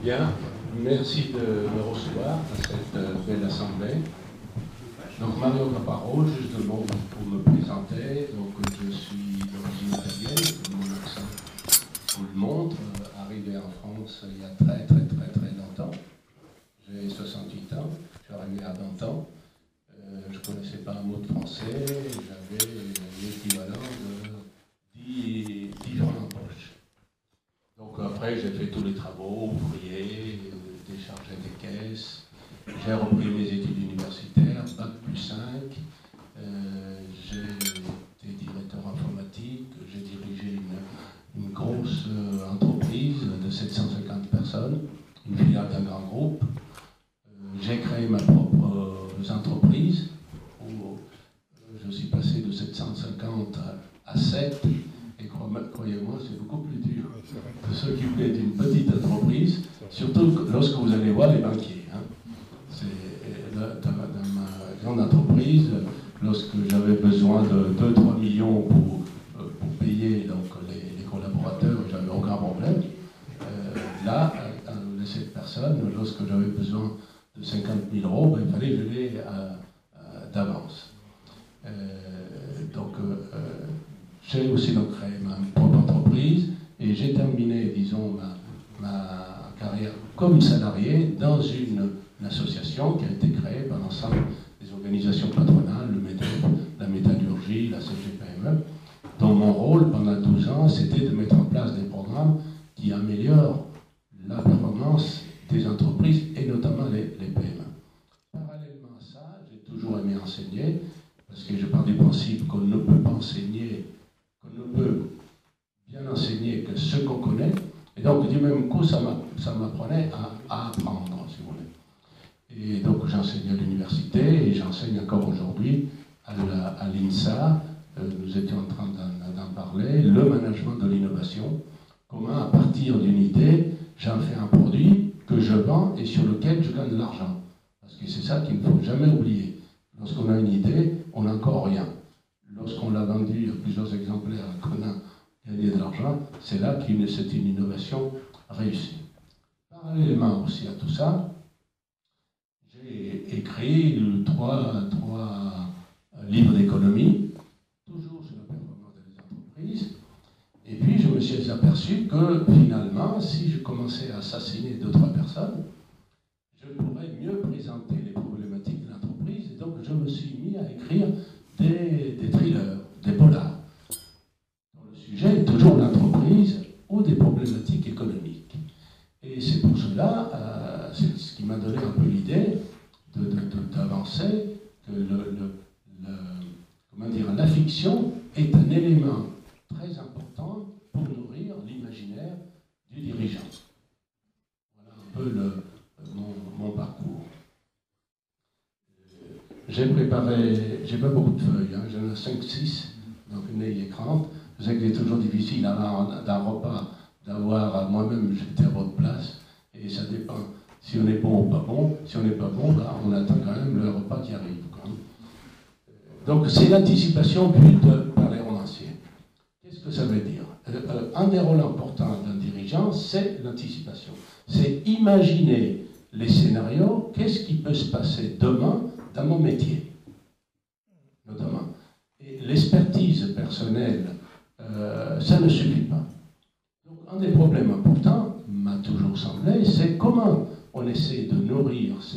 Bien, merci de me recevoir à cette belle assemblée. Donc Mario Caparo, juste un mot pour me présenter. Donc je suis d'origine italienne, comme mon accent vous le montre, arrivé en France il y a très longtemps. J'ai 68 ans, je suis arrivé à 20 ans. Je ne connaissais pas un mot de français, j'avais l'équivalent de 10 jours en poche. Donc après, j'ai fait tous les travaux, ouvriers, décharger des caisses. J'ai repris mes études universitaires, Bac+5. J'ai été directeur informatique. J'ai dirigé une grosse entreprise de 750 personnes, une filiale d'un grand groupe. J'ai créé ma propre entreprise où je suis passé de 750 à 7. Et croyez-moi, c'est beaucoup plus dur de s'occuper d'une petite entreprise, surtout lorsque vous allez voir les banquiers. Hein. Dans ma grande entreprise, lorsque j'avais besoin de 2-3 millions pour payer donc, les collaborateurs, j'avais aucun problème. Là, les 7 personnes, lorsque j'avais besoin de 50 000 euros, il fallait que je les d'avance. J'ai aussi donc créé ma propre entreprise et j'ai terminé, disons, ma carrière comme salarié dans une association qui a été créée par l'ensemble des organisations patronales, le MEDEF, la métallurgie, la CGPME, dont mon rôle pendant 12 ans, c'était de mettre en place des programmes qui améliorent la performance des entreprises et notamment les PME. Parallèlement à ça, j'ai toujours aimé enseigner, parce que je pars du principe qu'on ne peut pas enseigner, qu'on ne peut bien enseigner que ce qu'on connaît. Et donc, du même coup, ça m'apprenait à apprendre, si vous voulez. Et donc, j'enseigne à l'université et j'enseigne encore aujourd'hui à l'INSA. Nous étions en train d'en parler. Le management de l'innovation. Comment, à partir d'une idée, j'en fais un produit que je vends et sur lequel je gagne de l'argent. Parce que c'est ça qu'il ne faut jamais oublier. Lorsqu'on a une idée, on n'a encore rien. Lorsqu'on l'a vendu à plusieurs exemplaires et qu'on a gagné de l'argent, c'est là que c'est une innovation réussie. Parallèlement aussi à tout ça, j'ai écrit trois livres d'économie, toujours sur la performance des entreprises. Et puis je me suis aperçu que finalement, si je commençais à assassiner 2-3 personnes, je pourrais mieux présenter les problématiques de l'entreprise. Et donc je me suis mis à écrire des thrillers, des polars, dont le sujet est toujours l'entreprise ou des problématiques économiques. Et c'est pour cela, c'est ce qui m'a donné un peu l'idée d'avancer que la fiction est un élément très important pour nourrir l'imaginaire du dirigeant. Voilà un peu mon parcours. J'ai préparé, j'ai pas beaucoup de feuilles, hein, j'en ai 5-6, donc n'ayez crainte. Je sais que c'est toujours difficile d'un repas d'avoir, moi-même j'étais à votre place, et ça dépend si on est bon ou pas bon. Si on n'est pas bon, là, on attend quand même le repas qui arrive. Donc c'est l'anticipation vue par les romanciers. Qu'est-ce que ça veut dire? Un des rôles importants d'un dirigeant, c'est l'anticipation. C'est imaginer les scénarios, qu'est-ce qui peut se passer demain dans mon métier, notamment. Et l'expertise personnelle, ça ne suffit pas. Donc un des problèmes importants, m'a toujours semblé, c'est comment on essaie de nourrir ces...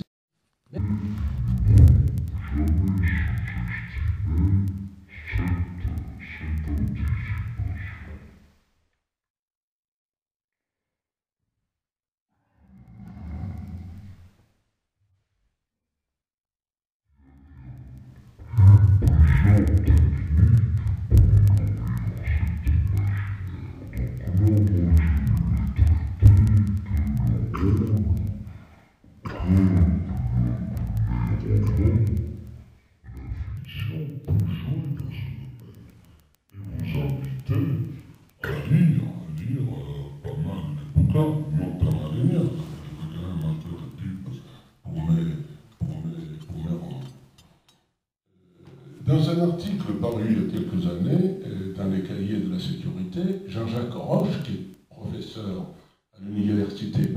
Dans un article paru il y a quelques années, dans les cahiers de la sécurité, Jean-Jacques Roche, qui est professeur à l'université Panthéon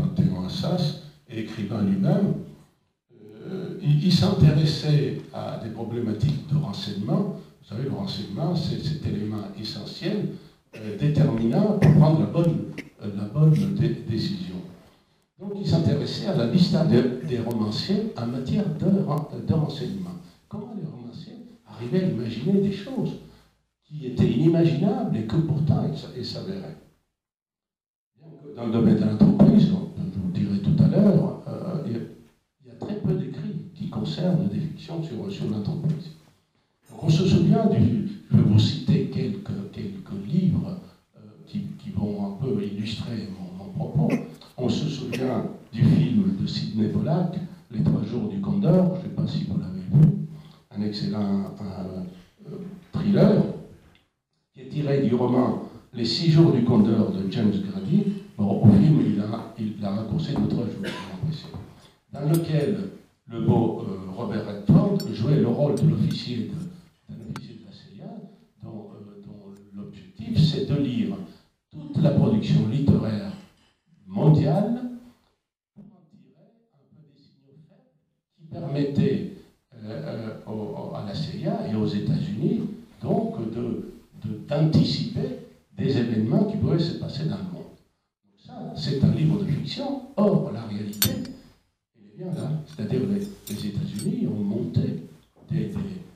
Assas, et écrivain lui-même, il s'intéressait à des problématiques de renseignement. Vous savez, le renseignement, c'est cet élément essentiel, déterminant pour prendre la bonne décision. Donc il s'intéressait à la liste des romanciers en matière de renseignement. Comment les romanciers arrivaient à imaginer des choses qui étaient inimaginables et que pourtant elles s'avéraient. Dans le domaine de l'entreprise, je vous dirai tout à l'heure, il y a très peu d'écrits qui concernent des fictions sur l'entreprise. Donc on se souvient je vais vous citer quelques livres qui vont un peu illustrer mon propos. On se souvient du film de Sidney Pollack, Les 3 jours du Condor, je ne sais pas si vous l'avez vu, un excellent thriller, qui est tiré du roman Les 6 jours du Condor de James Grady. Bon, au film, il a raccourci de 3 jours, j'ai l'impression, dans lequel le beau Robert Redford jouait le rôle d'un officier de la CIA, dont l'objectif c'est de lire toute la production littéraire mondiale pour en tirer un peu des signaux faibles qui permettaient à la CIA et aux États-Unis donc d'anticiper des événements qui pouvaient se passer dans le monde. Donc ça, c'est un livre de fiction. Or, la réalité, elle est bien là. C'est-à-dire les États-Unis ont monté des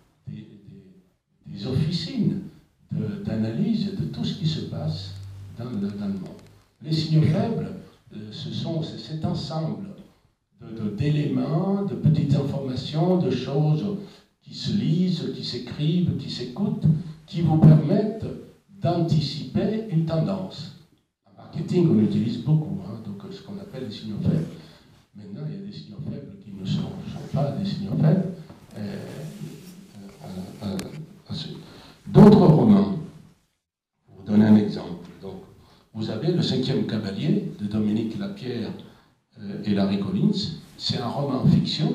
officines d'analyse de tout ce qui se passe dans le monde. Les signaux faibles, c'est cet ensemble d'éléments, de petites informations, de choses qui se lisent, qui s'écrivent, qui s'écoutent, qui vous permettent d'anticiper une tendance. En marketing, on utilise beaucoup, donc ce qu'on appelle les signaux faibles. Maintenant, il y a des signaux faibles qui ne sont pas des signaux faibles. D'autres romans, pour vous donner un exemple. Donc, vous avez Le 5e cavalier de Dominique Lapierre et Larry Collins. C'est un roman fiction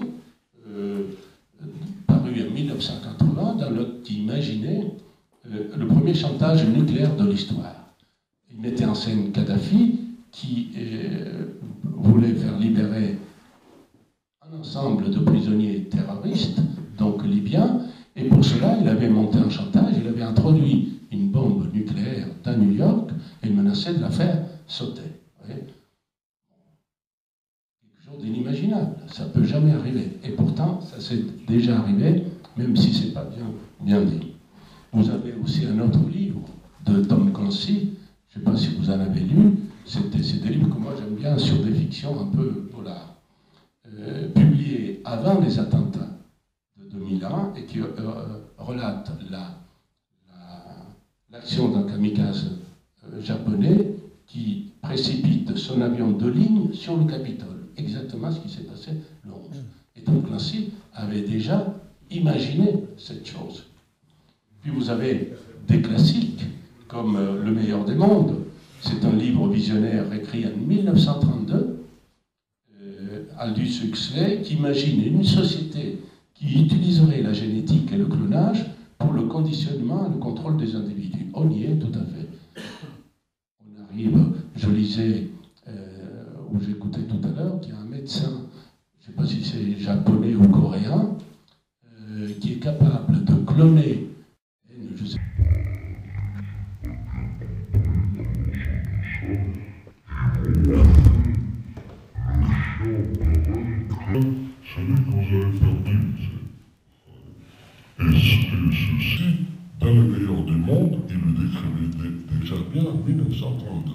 paru en 1980 qui imaginait le premier chantage nucléaire de l'histoire. Il mettait en scène Kadhafi qui voulait faire libérer un ensemble de prisonniers terroristes, donc libyens, et pour cela il avait monté un chantage, il avait introduit une bombe nucléaire dans New York et il menaçait de la faire sauter. Vous voyez ? Quelque chose d'inimaginable, ça ne peut jamais arriver. Et pourtant, ça s'est déjà arrivé, même si ce n'est pas bien dit. Vous avez aussi un autre livre de Tom Clancy, je ne sais pas si vous en avez lu, c'est des livres que moi j'aime bien sur des fictions un peu polars, publiés avant les attentats de 2001 et qui relatent l'action d'un kamikaze japonais qui précipite son avion de ligne sur le Capitole. Exactement ce qui s'est passé le 11. Et Tom Clancy avait déjà imaginé cette chose. Puis vous avez des classiques comme Le meilleur des mondes. C'est un livre visionnaire écrit en 1932, Aldous Huxley, qui imagine une société qui utiliserait la génétique et le clonage pour le conditionnement et le contrôle des individus. On y est tout à fait. On arrive, je lisais, ou j'écoutais tout à l'heure, qu'il y a un médecin, je ne sais pas si c'est japonais ou coréen, qui est capable de cloner, je sais. Celui que vous avez perdu. Et ceci, dans le meilleur des mondes, il le décrivait déjà bien en 1932.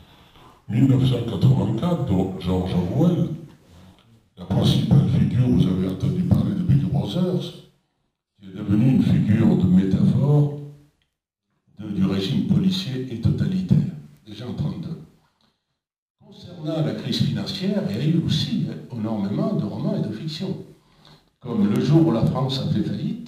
1984, donc George Orwell, la principale figure, vous avez entendu parler de Big Brothers, qui est devenue une figure de métaphore du régime policier et totalitaire, déjà en 1932. Concernant la crise financière, il y a eu aussi énormément de romans et de fiction, comme Le jour où la France a fait faillite,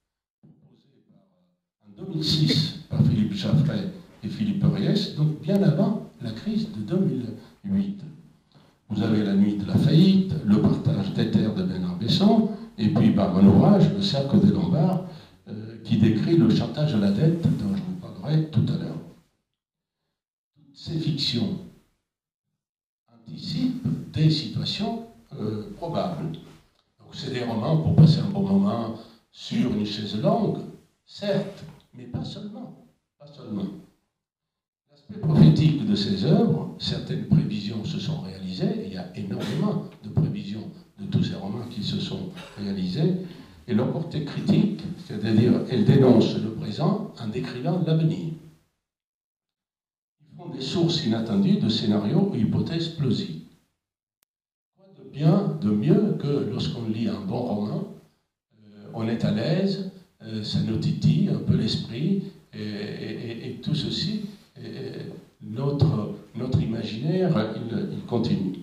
en 2006 par Philippe Jaffray et Philippe Reyes, donc bien avant la crise de 2008. Vous avez La nuit de la faillite, Le partage des terres de Bernard Besson, et puis par un ouvrage, Le cercle des Lombards, qui décrit le chantage à la dette dont je vous parlerai tout à l'heure. Toutes ces fictions anticipent des situations probables. Donc c'est des romans pour passer un bon moment sur une chaise longue, certes, mais pas seulement. Pas seulement. L'aspect prophétique de ces œuvres, certaines prévisions se sont réalisées, il y a énormément de prévisions de tous ces romans qui se sont réalisés, et leur portée critique, c'est-à-dire elles dénoncent le présent en décrivant l'avenir. Ils font des sources inattendues de scénarios ou hypothèses plausibles. Quoi de bien, de mieux que lorsqu'on lit un bon roman, on est à l'aise, ça nous titille un peu l'esprit, et tout ceci, notre imaginaire, il continue.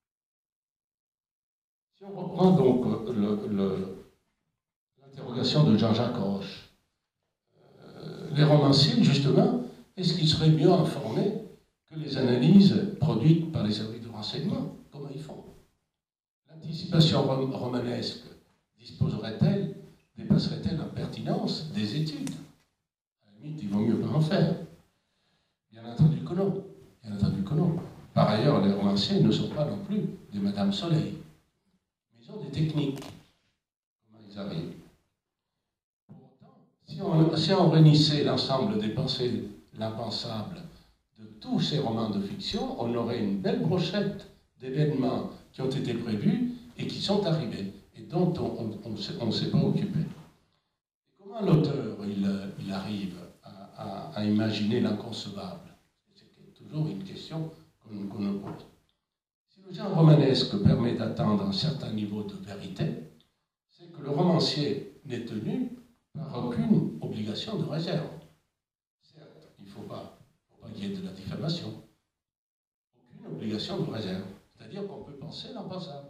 Si on reprend donc l'interrogation de Jean-Jacques Roche, les romanciers, justement, est-ce qu'ils seraient mieux informés que les analyses produites par les services de renseignement? Comment ils font? L'anticipation romanesque disposerait-elle, dépasserait-elle en pertinence des études? À la limite, il vaut mieux pas en faire. Bien entendu que non. Bien entendu que non. Par ailleurs, les romanciers ne sont pas non plus des Madame Soleil. Mais ils ont des techniques. Comment ils arrivent? Pour autant, si on réunissait l'ensemble des pensées, l'impensable, de tous ces romans de fiction, on aurait une belle brochette d'événements qui ont été prévus et qui sont arrivés, et dont on ne s'est pas occupé. Et comment l'auteur il arrive à imaginer l'inconcevable? C'est toujours une question qu'on nous pose. Si le genre romanesque permet d'atteindre un certain niveau de vérité, c'est que le romancier n'est tenu par aucune obligation de réserve. Certes, il ne faut pas qu'il y ait de la diffamation. Aucune obligation de réserve. C'est-à-dire qu'on peut penser l'impensable.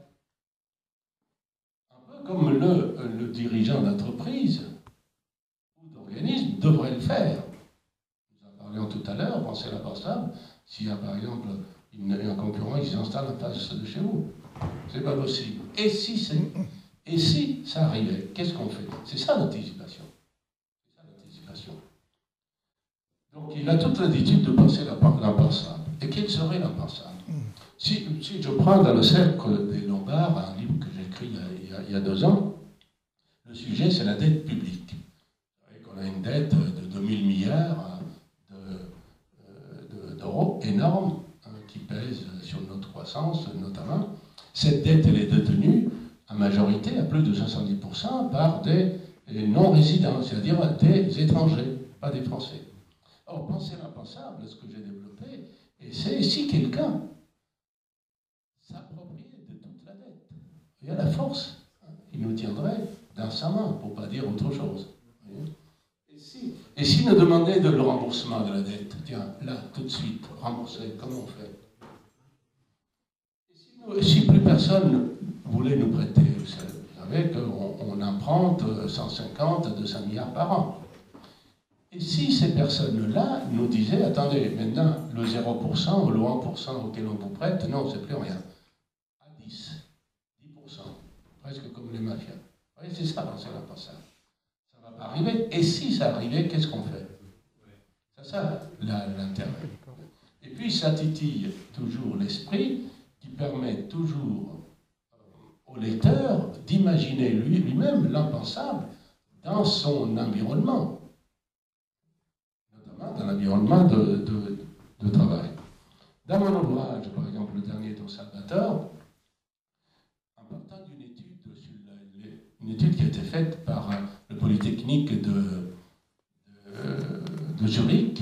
Un peu comme le dirigeant d'entreprise ou d'organisme devrait le faire. Nous en parlions tout à l'heure, penser l'impensable, s'il y a par exemple un concurrent qui s'installe en face de chez vous. C'est pas possible. Et si ça arrivait, qu'est-ce qu'on fait? C'est ça l'anticipation. C'est ça l'anticipation. Donc il a toute l'attitude de penser l'impensable. Et quel serait l'impensable? Si je prends dans le cercle des Lombards, un livre que j'ai écrit il y a 2 ans, le sujet c'est la dette publique. Vous savez qu'on a une dette de 2000 milliards d'euros énorme, qui pèse sur notre croissance notamment. Cette dette elle est détenue en majorité à plus de 70% par des non-résidents, c'est-à-dire des étrangers, pas des Français. Or, penser l'impensable, ce que j'ai développé, et c'est si quelqu'un s'appropriait de toute la dette, et à la force, il nous tiendrait dans sa main, pour ne pas dire autre chose. Et s'il nous demandait de le remboursement de la dette, tiens, là, tout de suite, rembourser, comment on fait? Et si plus personne voulait nous prêter, vous savez qu'on emprunte 150 à 200 milliards par an. Et si ces personnes-là nous disaient, attendez, maintenant, le 0% ou le 1% auquel on vous prête, non, c'est plus rien. À 10%, presque comme les mafias. Vous voyez, c'est ça, c'est l'impensable. Ça ne va pas arriver. Et si ça arrivait, qu'est-ce qu'on fait? C'est ça, l'intérêt. Et puis, ça titille toujours l'esprit, qui permet toujours au lecteur d'imaginer lui-même l'impensable dans son environnement. Dans l'environnement de travail. Dans mon ouvrage, par exemple, le dernier Don Salvatore, en partant d'une étude qui a été faite par le Polytechnique de Zurich,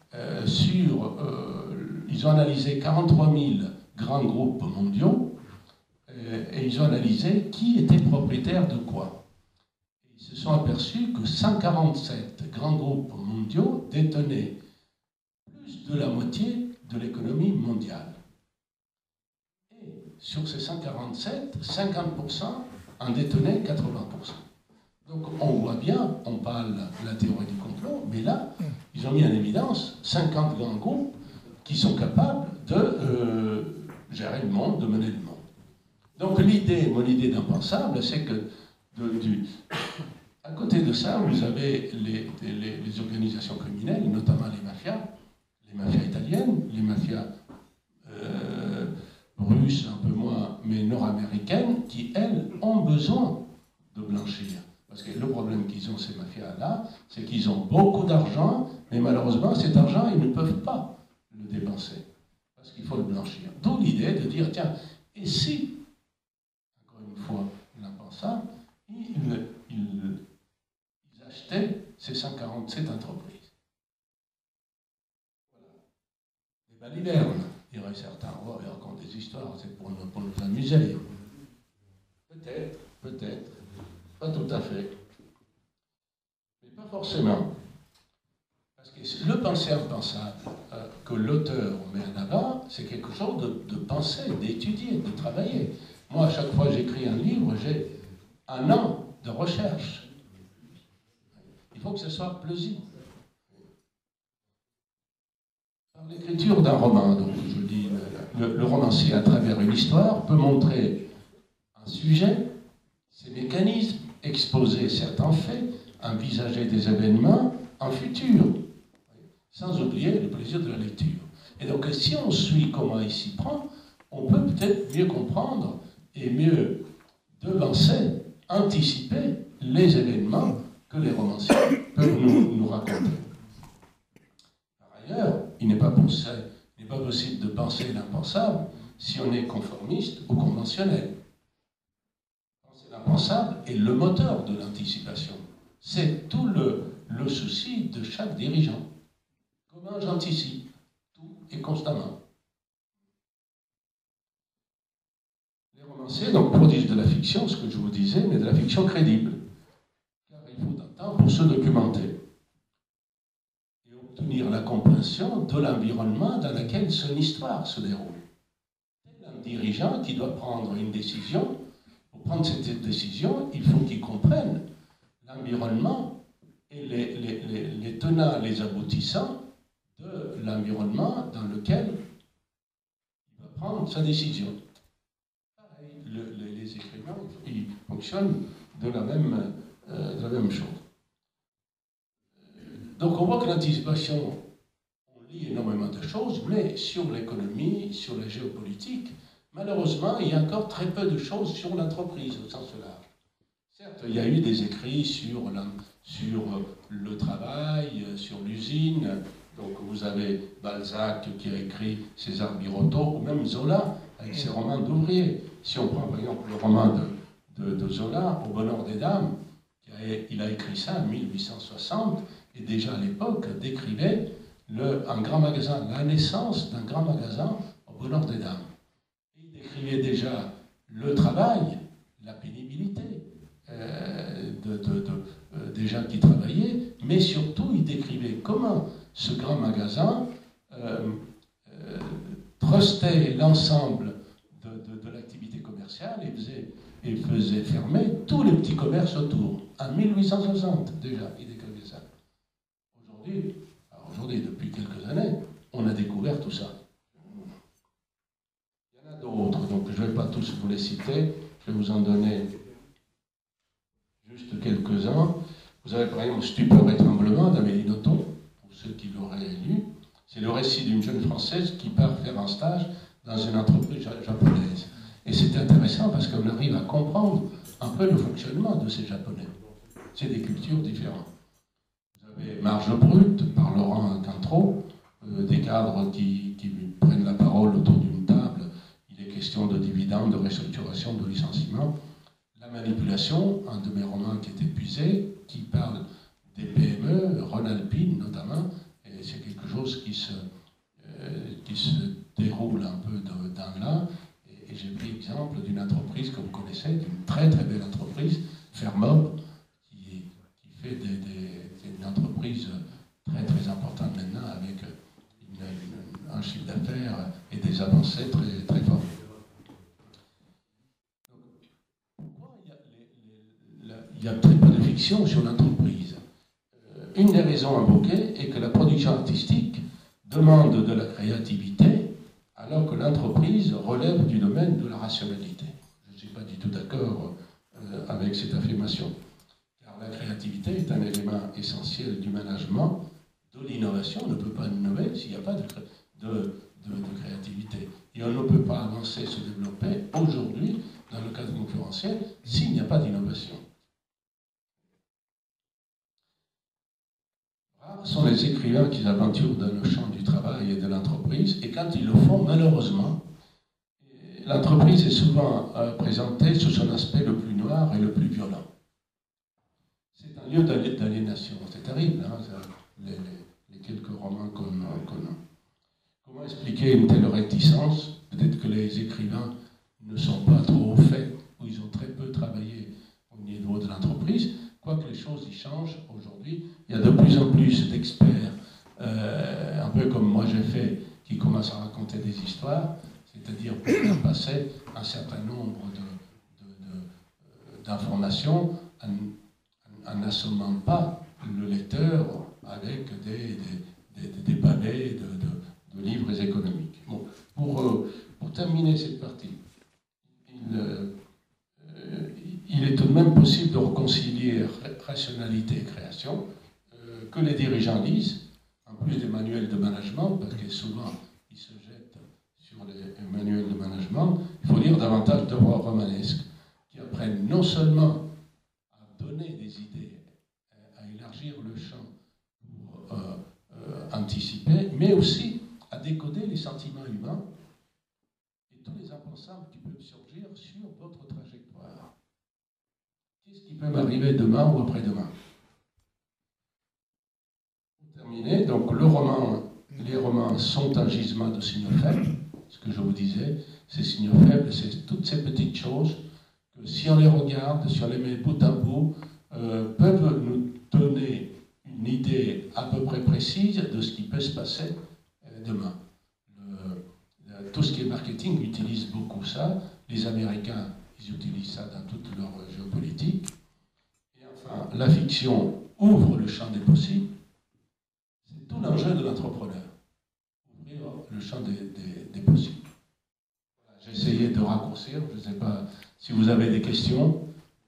ils ont analysé 43 000 grands groupes mondiaux et ils ont analysé qui était propriétaire de quoi. Ils se sont aperçus que 147 grands groupes mondiaux détenaient plus de la moitié de l'économie mondiale. Et sur ces 147, 50% en détenaient 80%. Donc on voit bien, on parle de la théorie du complot, mais là, ils ont mis en évidence 50 grands groupes qui sont capables de gérer le monde, de mener le monde. Donc mon idée d'impensable, c'est que à côté de ça, vous avez les organisations criminelles, notamment les mafias italiennes, les mafias russes un peu moins nord-américaines qui, elles, ont besoin de blanchir. Parce que le problème qu'ils ont, ces mafias-là, c'est qu'ils ont beaucoup d'argent, mais malheureusement, cet argent, ils ne peuvent pas le dépenser. Parce qu'il faut le blanchir. D'où l'idée de dire, tiens, et si, encore une fois, l'impensable, ils achetaient ces 147 entreprises. Voilà. Des balivernes, diraient certains. Oh, ils racontent des histoires, c'est pour nous amuser. Peut-être, peut-être. Pas tout à fait. Mais pas forcément. Parce que le penser impensable que l'auteur met en avant, c'est quelque chose de penser, d'étudier, de travailler. Moi, à chaque fois que j'écris un livre, j'ai un an de recherche. Il faut que ce soit plausible. Par l'écriture d'un roman, donc je dis, le romancier, à travers une histoire, peut montrer un sujet, ses mécanismes, exposer certains faits, envisager des événements en futur, sans oublier le plaisir de la lecture. Et donc, si on suit comment il s'y prend, on peut peut-être mieux comprendre et mieux devancer, anticiper les événements que les romanciers peuvent nous raconter. Par ailleurs, il n'est pas possible de penser l'impensable si on est conformiste ou conventionnel. Penser l'impensable est le moteur de l'anticipation. C'est tout le souci de chaque dirigeant. Comment j'anticipe tout et constamment. Les romanciers donc produisent de la fiction, ce que je vous disais, mais de la fiction crédible. Car il faut un temps pour se documenter et obtenir la compréhension de l'environnement dans lequel son histoire se déroule. C'est un dirigeant qui doit prendre une décision. Pour prendre cette décision, il faut qu'il comprenne l'environnement et les tenants, les aboutissants de l'environnement dans lequel il va prendre sa décision. Pareil, les écrivains, ils fonctionnent de la même chose. Donc on voit que l'anticipation, on lit énormément de choses, mais sur l'économie, sur la géopolitique, malheureusement, il y a encore très peu de choses sur l'entreprise au sens large. Certes, il y a eu des écrits sur le travail, sur l'usine. Donc vous avez Balzac qui a écrit César Birotteau, ou même Zola avec ses romans d'ouvriers. Si on prend par exemple le roman de Zola, Au bonheur des dames, il a écrit ça en 1860, et déjà à l'époque décrivait un grand magasin, la naissance d'un grand magasin au bonheur des dames. Il décrivait déjà le travail, la pénibilité des gens qui travaillaient, mais surtout il décrivait comment ce grand magasin trustait l'ensemble de l'activité commerciale et faisait fermer tous les petits commerces autour. En 1860, déjà, il décrivait ça. Aujourd'hui, depuis quelques années, on a découvert tout ça. Il y en a d'autres, donc je ne vais pas tous vous les citer, je vais vous en donner juste quelques-uns. Vous avez par exemple Stupeur et tremblement d'Amélie Nothomb, pour ceux qui l'auraient lu. C'est le récit d'une jeune Française qui part faire un stage dans une entreprise japonaise. Et c'est intéressant parce qu'on arrive à comprendre un peu le fonctionnement de ces Japonais. C'est des cultures différentes. Vous avez Marge brute par Laurent Quintreau, des cadres qui prennent la parole autour d'une table. Il est question de dividendes, de restructuration, de licenciement. La manipulation, un de mes romans qui est épuisé, qui parle des PME, Rhône-Alpine notamment, et c'est quelque chose qui se déroule un peu dans là. Et j'ai pris l'exemple d'une entreprise que vous connaissez, d'une très très belle entreprise, Fermob, qui fait une entreprise très très importante maintenant avec un chiffre d'affaires et des avancées très très fortes. Il y a très peu de fiction sur l'entreprise. Une des raisons invoquées est que la production artistique demande de la créativité alors que l'entreprise relève du domaine de la rationalité. Je ne suis pas du tout d'accord avec cette affirmation. Car la créativité est un élément essentiel du management, de l'innovation. On ne peut pas innover s'il n'y a pas de créativité. Et on ne peut pas avancer, se développer aujourd'hui concurrentiel s'il n'y a pas d'innovation. Rares sont les écrivains qui s'aventurent dans le champ du travail et de l'entreprise, et quand ils le font, malheureusement, l'entreprise est souvent présentée sous son aspect le plus noir et le plus violent. C'est un lieu d'aliénation, c'est terrible, hein, les quelques romans qu'on a. Comment expliquer une telle réticence? Peut-être que les écrivains ne sont pas trop au fait, ou ils ont très peu travaillé au niveau de l'entreprise, quoique les choses y changent aujourd'hui. Il y a de plus en plus d'experts, un peu comme moi j'ai fait, qui commencent à raconter des histoires, c'est-à-dire pour faire passer un certain nombre d'informations en n'assommant pas le lecteur avec des balais de livres économiques. Bon, pour terminer cette partie, il est tout de même possible de réconcilier rationalité et création, que les dirigeants lisent, en plus des manuels de management, parce que souvent ils se jettent sur les manuels de management. Il faut lire davantage d'œuvres romanesques qui apprennent non seulement à donner des idées, à élargir le champ pour anticiper, mais aussi à décoder les sentiments humains et tous les impensables qui peuvent surgir sur votre trajectoire. Qu'est-ce qui peut m'arriver demain ou après-demain? Pour terminer, donc les romans sont un gisement de signaux faibles. Ce que je vous disais, ces signaux faibles, c'est toutes ces petites choses que si on les regarde, si on les met bout à bout, peuvent nous donner une idée à peu près précise de ce qui peut se passer demain. Tout ce qui est marketing utilise beaucoup ça. Les Américains, ils utilisent ça dans toute leur géopolitique. Et enfin, la fiction ouvre le champ des possibles. C'est tout l'enjeu de l'entrepreneur. Ouvrir le champ des possibles. Voilà, j'ai essayé de raccourcir. Je ne sais pas si vous avez des questions.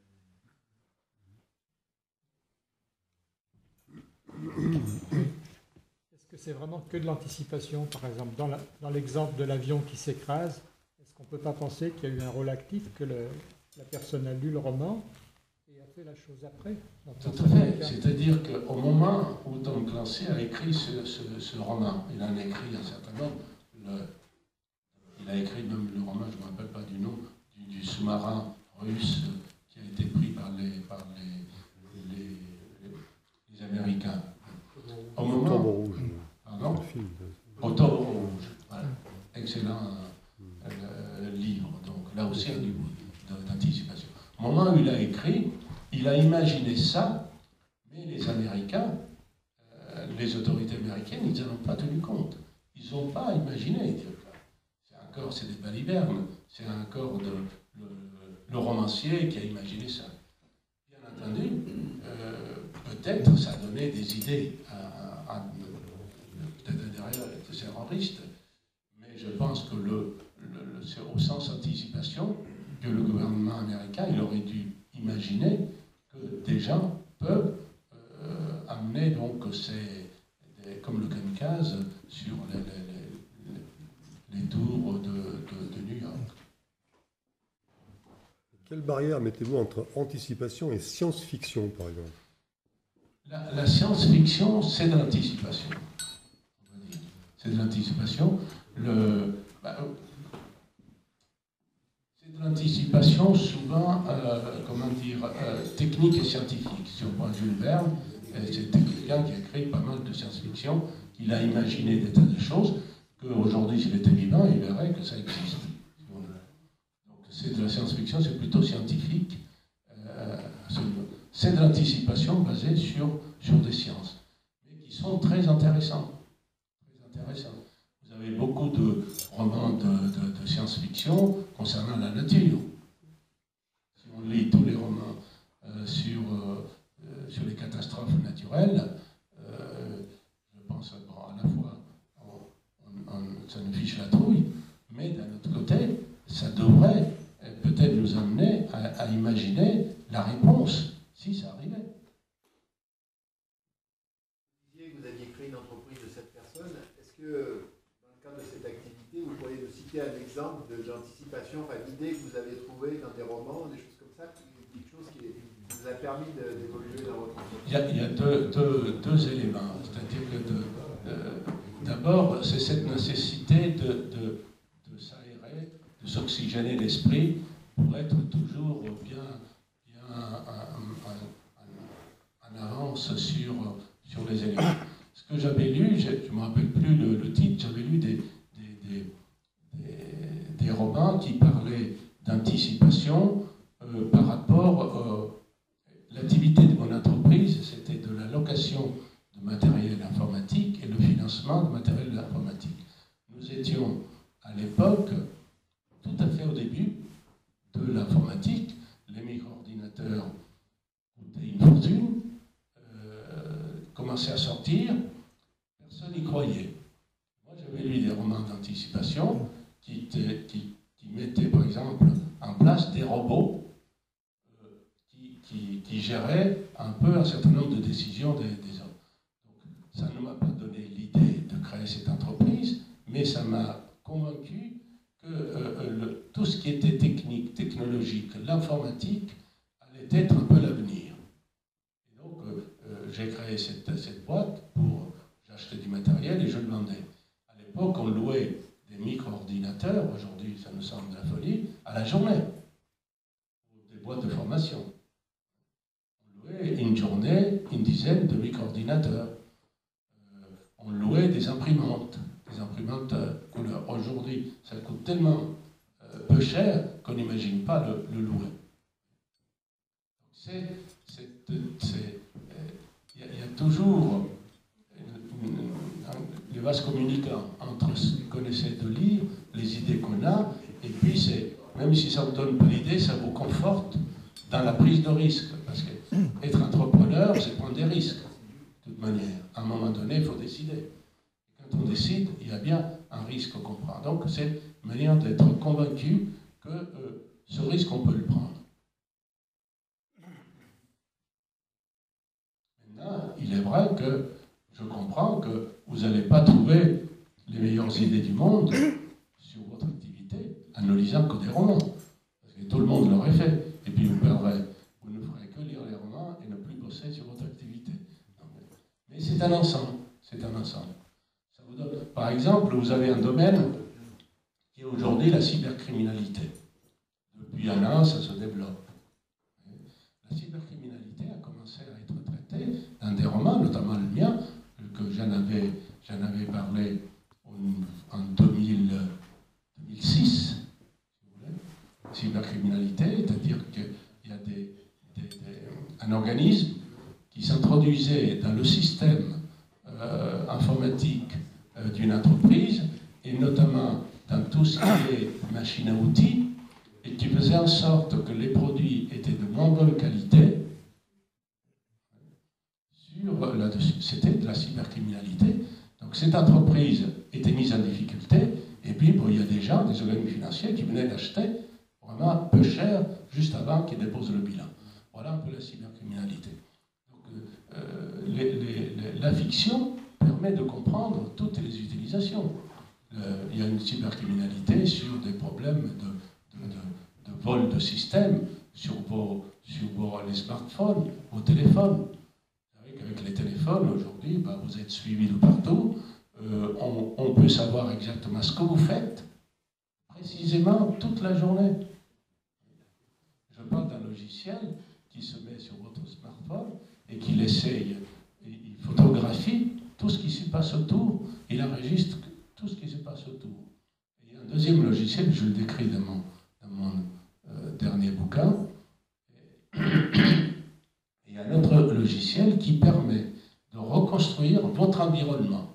Est-ce que c'est vraiment que de l'anticipation? Par exemple, dans l'exemple de l'avion qui s'écrase, est-ce qu'on ne peut pas penser qu'il y a eu un rôle actif, que la personne a lu le roman et a fait la chose après? Tout à fait. C'est-à-dire qu'au moment où Tom Clancy a écrit ce roman, il en a écrit un certain nombre, il a écrit même le roman, je ne me rappelle pas du nom, du sous-marin russe qui a été pris par les Américains. Au moment, Octobre rouge. Pardon? Octobre rouge. Voilà. Excellent livre. Donc là aussi un livre d'anticipation. Au moment où il a écrit, il a imaginé ça, mais les Américains, les autorités américaines, ils n'en ont pas tenu compte. Ils n'ont pas imaginé. C'est des balivernes. C'est encore le romancier qui a imaginé ça. Bien entendu, peut-être ça a donné des idées peut-être derrière les terroristes, mais je pense que c'est au sens anticipation que le gouvernement américain il aurait dû imaginer que des gens peuvent amener donc comme le kamikaze sur les tours de New York. Quelle barrière mettez-vous entre anticipation et science-fiction, par exemple? La science-fiction, c'est de l'anticipation. C'est de l'anticipation. C'est de l'anticipation souvent, technique et scientifique. Si on prend Jules Verne, c'était quelqu'un qui a créé pas mal de science-fiction. Il a imaginé des tas de choses qu'aujourd'hui, s'il était vivant, il verrait que ça existe. Donc c'est de la science-fiction, c'est plutôt scientifique. C'est de l'anticipation basée sur des sciences, mais qui sont très intéressantes. Vous avez beaucoup de romans de science-fiction concernant la nature. Si on lit tous les romans sur les catastrophes naturelles, je pense à la fois ça nous fiche la trouille, mais d'un autre côté, ça devrait peut-être nous amener à imaginer la réponse si ça arrivait. Vous disiez que vous aviez créé une entreprise de 7 personnes. Est-ce que, dans le cadre de cette activité, vous pourriez nous citer un exemple d'anticipation, enfin d'idées que vous avez trouvées dans des romans, des choses comme ça quelque chose qui vous a permis d'évoluer dans votre entreprise? Il y a deux éléments. C'est-à-dire que d'abord, c'est cette nécessité de s'aérer, de s'oxygéner l'esprit pour être toujours bien en avance sur les éléments. Ce que j'avais lu, je ne me rappelle plus le titre, j'avais lu des romans qui parlaient d'anticipation par rapport l'activité de mon entreprise, c'était de la location de matériel informatique et le financement de matériel informatique. Nous étions à l'époque tout à fait au début de l'informatique. Les micro-ordinateurs coûtaient une fortune, commençaient à sortir, personne n'y croyait. Moi, j'avais lu des romans d'anticipation qui mettaient, par exemple, en place des robots qui géraient un peu un certain nombre de décisions des hommes. Donc, ça ne m'a pas donné l'idée de créer cette entreprise, mais ça m'a convaincu que tout ce qui était technique, technologique, l'informatique, allait être un peu l'avenir. Et donc, j'ai créé cette boîte pour... J'achetais du matériel et je le vendais. À l'époque, on louait des micro-ordinateurs, aujourd'hui ça nous semble de la folie, à la journée, des boîtes de formation. On louait une journée, une dizaine de micro-ordinateurs. On louait des imprimantes couleur. Aujourd'hui, ça coûte tellement peu cher qu'on n'imagine pas le louer. Il y a toujours les vases communicants entre ce qu'on essaie de lire, les idées qu'on a, et puis même si ça ne vous donne pas l'idée, ça vous conforte dans la prise de risque. Parce qu'être entrepreneur, c'est prendre des risques, de toute manière. À un moment donné, il faut décider. Quand on décide, il y a bien un risque qu'on prend. Donc, c'est une manière d'être convaincu que ce risque, on peut le prendre. Maintenant, il est vrai que je comprends que vous n'allez pas trouver les meilleures idées du monde sur votre activité en ne lisant que des romans. Parce que tout le monde l'aurait fait. Et puis vous ne ferez que lire les romans et ne plus bosser sur votre activité. Mais c'est un ensemble. C'est un ensemble. Ça vous donne... Par exemple, vous avez un domaine qui est aujourd'hui la cybercriminalité. Depuis un an, ça se développe. La cybercriminalité a commencé à être traitée dans des romans, notamment le mien, que j'en avais parlé en 2006, si vous voulez. Cybercriminalité, c'est-à-dire qu'il y a un organisme qui s'introduisait dans le système informatique d'une entreprise, et notamment dans tout ce qui est machine à outils, et qui faisait en sorte que les produits étaient de moins bonne qualité. C'était de la cybercriminalité. Donc cette entreprise était mise en difficulté, et puis bon, il y a des gens, des organismes financiers qui venaient d'acheter vraiment peu cher juste avant qu'ils déposent le bilan. Voilà un peu la cybercriminalité. Donc, la fiction permet de comprendre toutes les utilisations. Il y a une cybercriminalité sur des problèmes de vol de système, sur les smartphones, vos téléphones. Avec les téléphones, aujourd'hui, vous êtes suivis de partout. On peut savoir exactement ce que vous faites, précisément toute la journée. Je parle d'un logiciel qui se met sur votre smartphone et qui essaye, il photographie tout ce qui se passe autour, il enregistre tout ce qui se passe autour. Et il y a un deuxième logiciel, je le décris dans mon dernier bouquin. Il y a un autre logiciel qui permet de reconstruire votre environnement.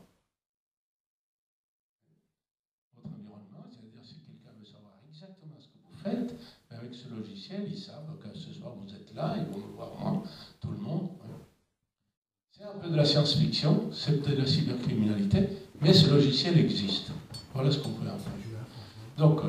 Votre environnement, c'est-à-dire si quelqu'un veut savoir exactement ce que vous faites, avec ce logiciel, ils savent que ce soir vous êtes là, ils vont me voir moi, tout le monde. C'est un peu de la science-fiction, c'est de la cybercriminalité, mais ce logiciel existe. Voilà ce qu'on peut en faire. Donc,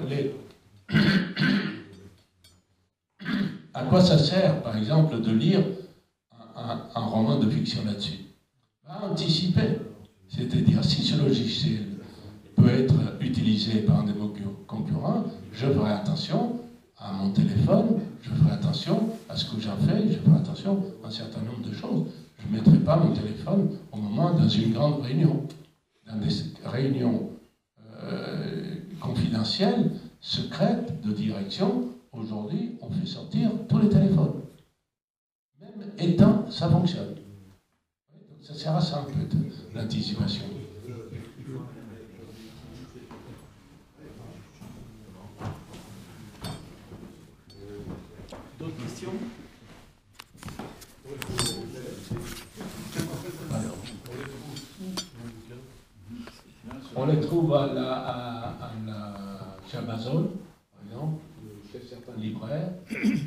à quoi ça sert, par exemple, de lire un roman de fiction là-dessus? À anticiper. C'est-à-dire, si ce logiciel peut être utilisé par un de mes concurrents, je ferai attention à mon téléphone, je ferai attention à ce que j'en fais, je fais attention à un certain nombre de choses. Je ne mettrai pas mon téléphone au moment dans une grande réunion. Dans des réunions confidentielles, secrètes, de direction, aujourd'hui, on fait sortir tous les téléphones. Même étant, ça fonctionne. Donc ça sert à ça un peu, l'anticipation. D'autres questions? On les trouve chez Amazon, par exemple, chez certains libraires.